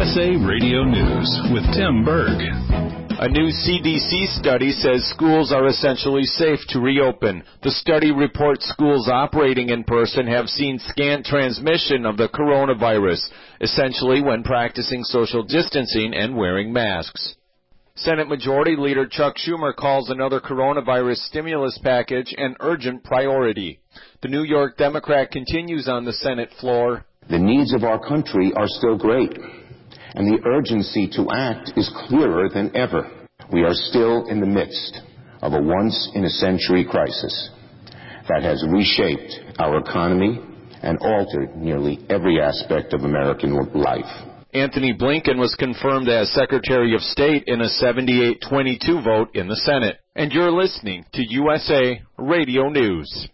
USA Radio News with Tim Berg. A new CDC study says schools are essentially safe to reopen. The study reports schools operating in person have seen scant transmission of the coronavirus, essentially when practicing social distancing and wearing masks. Senate Majority Leader Chuck Schumer calls another coronavirus stimulus package an urgent priority. The New York Democrat continues on the Senate floor. The needs of our country are still great, and the urgency to act is clearer than ever. We are still in the midst of a once-in-a-century crisis that has reshaped our economy and altered nearly every aspect of American life. Anthony Blinken was confirmed as Secretary of State in a 78-22 vote in the Senate. And you're listening to USA Radio News.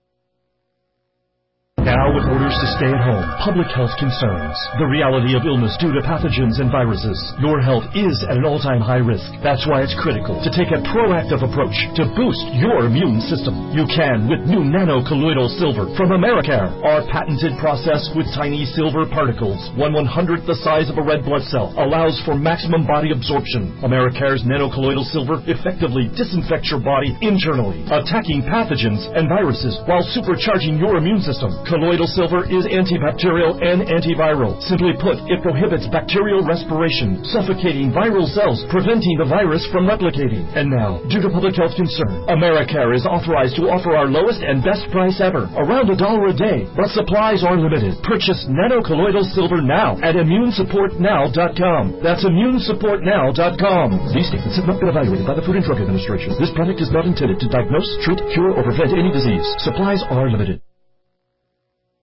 Now with orders to stay at home, public health concerns, the reality of illness due to pathogens and viruses. Your health is at an all-time high risk. That's why it's critical to take a proactive approach to boost your immune system. You can with new nano-colloidal silver from Americare. Our patented process with tiny silver particles, 1/100th the size of a red blood cell, allows for maximum body absorption. Americare's nano-colloidal silver effectively disinfects your body internally, attacking pathogens and viruses while supercharging your immune system. Colloidal silver is antibacterial and antiviral. Simply put, it prohibits bacterial respiration, suffocating viral cells, preventing the virus from replicating. And now, due to public health concern, Americare is authorized to offer our lowest and best price ever, around $1 a day. But supplies are limited. Purchase nano-colloidal silver now at ImmuneSupportNow.com. That's ImmuneSupportNow.com. These statements have not been evaluated by the Food and Drug Administration. This product is not intended to diagnose, treat, cure, or prevent any disease. Supplies are limited.